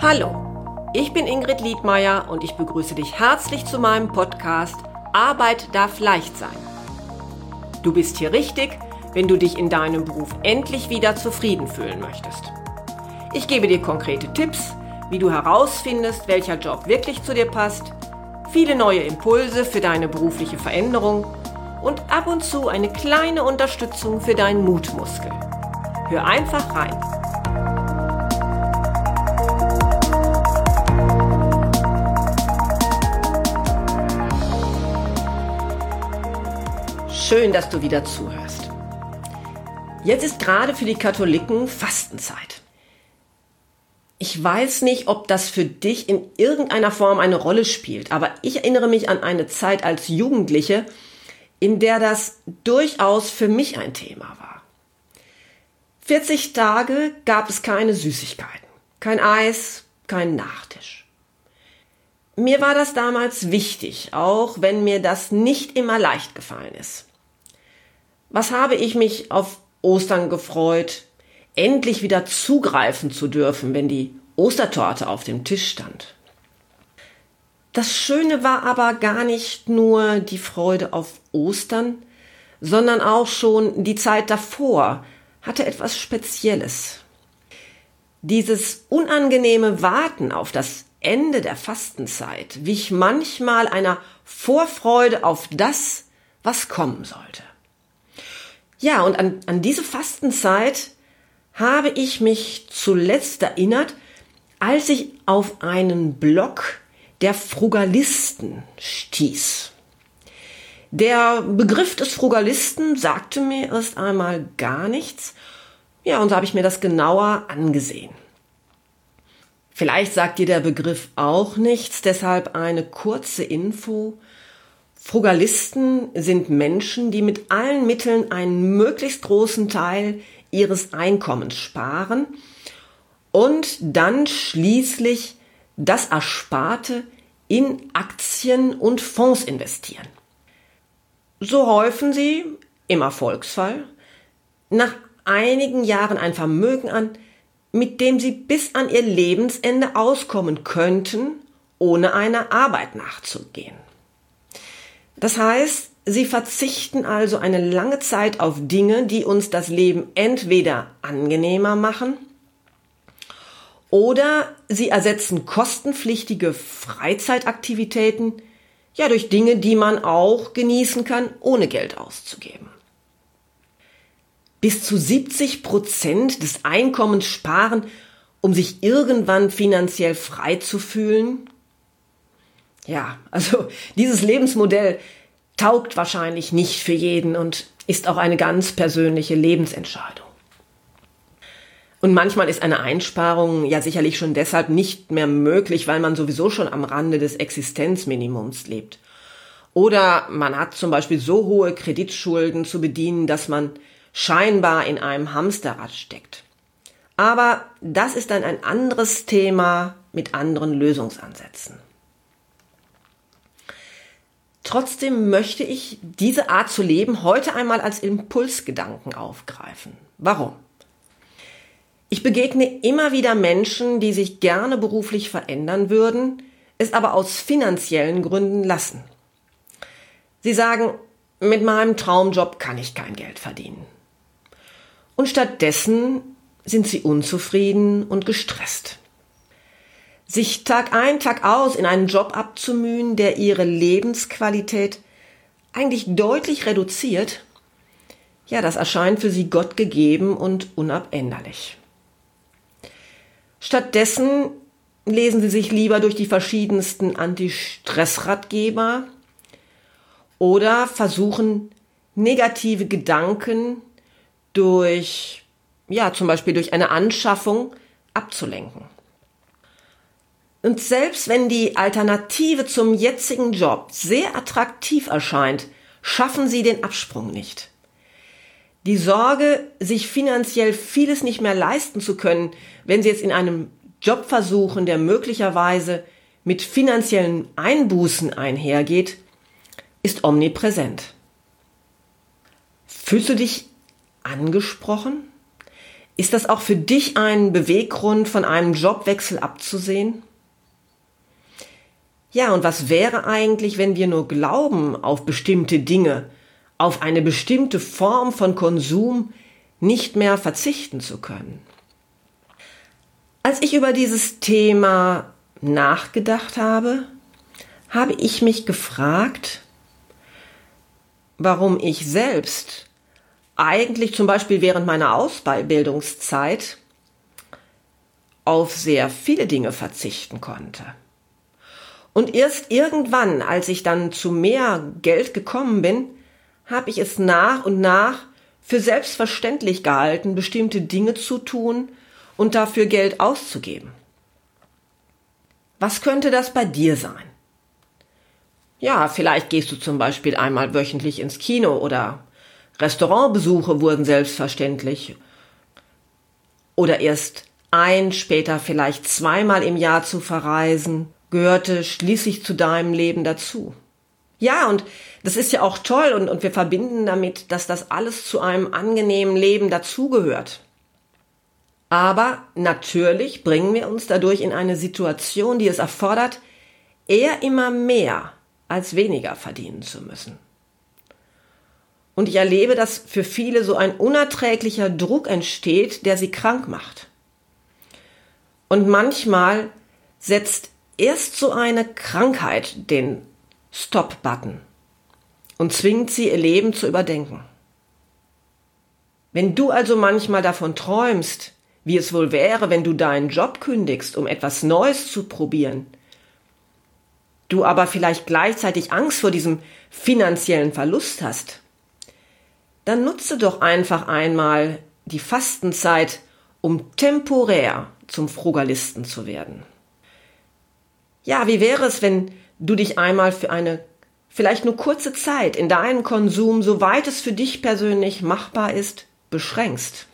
Hallo, ich bin Ingrid Liedmeier und ich begrüße dich herzlich zu meinem Podcast Arbeit darf leicht sein. Du bist hier richtig, wenn du dich in deinem Beruf endlich wieder zufrieden fühlen möchtest. Ich gebe dir konkrete Tipps, wie du herausfindest, welcher Job wirklich zu dir passt, viele neue Impulse für deine berufliche Veränderung und ab und zu eine kleine Unterstützung für deinen Mutmuskel. Hör einfach rein. Schön, dass du wieder zuhörst. Jetzt ist gerade für die Katholiken Fastenzeit. Ich weiß nicht, ob das für dich in irgendeiner Form eine Rolle spielt, aber ich erinnere mich an eine Zeit als Jugendliche, in der das durchaus für mich ein Thema war. 40 Tage gab es keine Süßigkeiten, kein Eis, kein Nachtisch. Mir war das damals wichtig, auch wenn mir das nicht immer leicht gefallen ist. Was habe ich mich auf Ostern gefreut, endlich wieder zugreifen zu dürfen, wenn die Ostertorte auf dem Tisch stand. Das Schöne war aber gar nicht nur die Freude auf Ostern, sondern auch schon die Zeit davor hatte etwas Spezielles. Dieses unangenehme Warten auf das Ende der Fastenzeit wich manchmal einer Vorfreude auf das, was kommen sollte. Ja, und an diese Fastenzeit habe ich mich zuletzt erinnert, als ich auf einen Blog der Frugalisten stieß. Der Begriff des Frugalisten sagte mir erst einmal gar nichts. Ja, und so habe ich mir das genauer angesehen. Vielleicht sagt dir der Begriff auch nichts, deshalb eine kurze Info. Frugalisten sind Menschen, die mit allen Mitteln einen möglichst großen Teil ihres Einkommens sparen und dann schließlich das Ersparte in Aktien und Fonds investieren. So häufen sie, im Erfolgsfall, nach einigen Jahren ein Vermögen an, mit dem sie bis an ihr Lebensende auskommen könnten, ohne einer Arbeit nachzugehen. Das heißt, sie verzichten also eine lange Zeit auf Dinge, die uns das Leben entweder angenehmer machen oder sie ersetzen kostenpflichtige Freizeitaktivitäten ja durch Dinge, die man auch genießen kann, ohne Geld auszugeben. Bis zu 70% des Einkommens sparen, um sich irgendwann finanziell frei zu fühlen. Ja, also dieses Lebensmodell taugt wahrscheinlich nicht für jeden und ist auch eine ganz persönliche Lebensentscheidung. Und manchmal ist eine Einsparung ja sicherlich schon deshalb nicht mehr möglich, weil man sowieso schon am Rande des Existenzminimums lebt. Oder man hat zum Beispiel so hohe Kreditschulden zu bedienen, dass man scheinbar in einem Hamsterrad steckt. Aber das ist dann ein anderes Thema mit anderen Lösungsansätzen. Trotzdem möchte ich diese Art zu leben heute einmal als Impulsgedanken aufgreifen. Warum? Ich begegne immer wieder Menschen, die sich gerne beruflich verändern würden, es aber aus finanziellen Gründen lassen. Sie sagen, mit meinem Traumjob kann ich kein Geld verdienen. Und stattdessen sind sie unzufrieden und gestresst. Sich Tag ein, Tag aus in einen Job abzumühen, der ihre Lebensqualität eigentlich deutlich reduziert, ja, das erscheint für sie Gott gegeben und unabänderlich. Stattdessen lesen sie sich lieber durch die verschiedensten Anti-Stress-Ratgeber oder versuchen negative Gedanken zum Beispiel durch eine Anschaffung abzulenken. Und selbst wenn die Alternative zum jetzigen Job sehr attraktiv erscheint, schaffen sie den Absprung nicht. Die Sorge, sich finanziell vieles nicht mehr leisten zu können, wenn sie jetzt in einem Job versuchen, der möglicherweise mit finanziellen Einbußen einhergeht, ist omnipräsent. Fühlst du dich angesprochen? Ist das auch für dich ein Beweggrund, von einem Jobwechsel abzusehen? Ja, und was wäre eigentlich, wenn wir nur glauben, auf bestimmte Dinge, auf eine bestimmte Form von Konsum nicht mehr verzichten zu können? Als ich über dieses Thema nachgedacht habe, habe ich mich gefragt, warum ich selbst eigentlich zum Beispiel während meiner Ausbildungszeit auf sehr viele Dinge verzichten konnte. Und erst irgendwann, als ich dann zu mehr Geld gekommen bin, habe ich es nach und nach für selbstverständlich gehalten, bestimmte Dinge zu tun und dafür Geld auszugeben. Was könnte das bei dir sein? Ja, vielleicht gehst du zum Beispiel einmal wöchentlich ins Kino oder Restaurantbesuche wurden selbstverständlich. Oder erst später vielleicht zweimal im Jahr zu verreisen, gehörte schließlich zu deinem Leben dazu. Ja, und das ist ja auch toll und wir verbinden damit, dass das alles zu einem angenehmen Leben dazugehört. Aber natürlich bringen wir uns dadurch in eine Situation, die es erfordert, eher immer mehr als weniger verdienen zu müssen. Und ich erlebe, dass für viele so ein unerträglicher Druck entsteht, der sie krank macht. Und manchmal setzt erst so eine Krankheit den Stop-Button und zwingt sie, ihr Leben zu überdenken. Wenn du also manchmal davon träumst, wie es wohl wäre, wenn du deinen Job kündigst, um etwas Neues zu probieren, du aber vielleicht gleichzeitig Angst vor diesem finanziellen Verlust hast, dann nutze doch einfach einmal die Fastenzeit, um temporär zum Frugalisten zu werden. Ja, wie wäre es, wenn du dich einmal für eine vielleicht nur kurze Zeit in deinen Konsum, soweit es für dich persönlich machbar ist, beschränkst?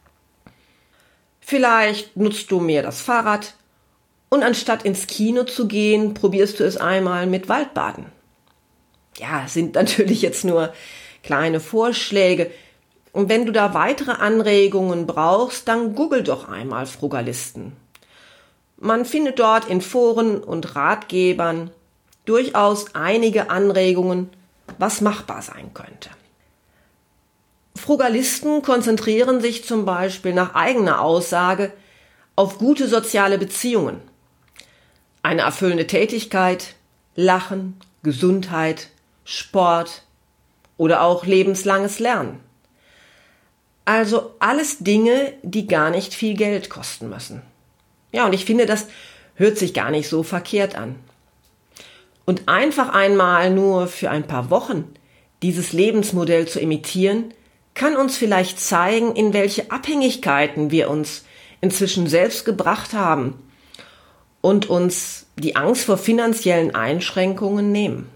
Vielleicht nutzt du mehr das Fahrrad und anstatt ins Kino zu gehen, probierst du es einmal mit Waldbaden. Ja, sind natürlich jetzt nur kleine Vorschläge. Und wenn du da weitere Anregungen brauchst, dann google doch einmal Frugalisten. Man findet dort in Foren und Ratgebern durchaus einige Anregungen, was machbar sein könnte. Frugalisten konzentrieren sich zum Beispiel nach eigener Aussage auf gute soziale Beziehungen, eine erfüllende Tätigkeit, Lachen, Gesundheit, Sport oder auch lebenslanges Lernen. Also alles Dinge, die gar nicht viel Geld kosten müssen. Ja, und ich finde, das hört sich gar nicht so verkehrt an. Und einfach einmal nur für ein paar Wochen dieses Lebensmodell zu imitieren, kann uns vielleicht zeigen, in welche Abhängigkeiten wir uns inzwischen selbst gebracht haben und uns die Angst vor finanziellen Einschränkungen nehmen.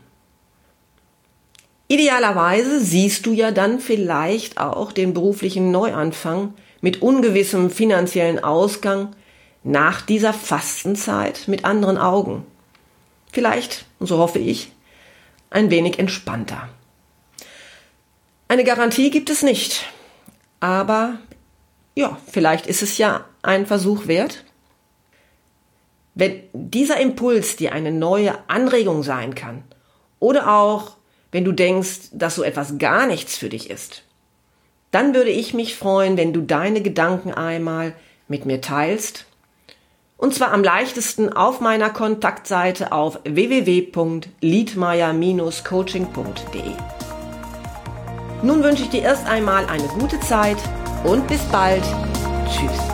Idealerweise siehst du ja dann vielleicht auch den beruflichen Neuanfang mit ungewissem finanziellen Ausgang nach dieser Fastenzeit mit anderen Augen. Vielleicht, so hoffe ich, ein wenig entspannter. Eine Garantie gibt es nicht, aber ja, vielleicht ist es ja ein Versuch wert. Wenn dieser Impuls dir eine neue Anregung sein kann oder auch wenn du denkst, dass so etwas gar nichts für dich ist, dann würde ich mich freuen, wenn du deine Gedanken einmal mit mir teilst. Und zwar am leichtesten auf meiner Kontaktseite auf www.liedmeier-coaching.de. Nun wünsche ich dir erst einmal eine gute Zeit und bis bald. Tschüss.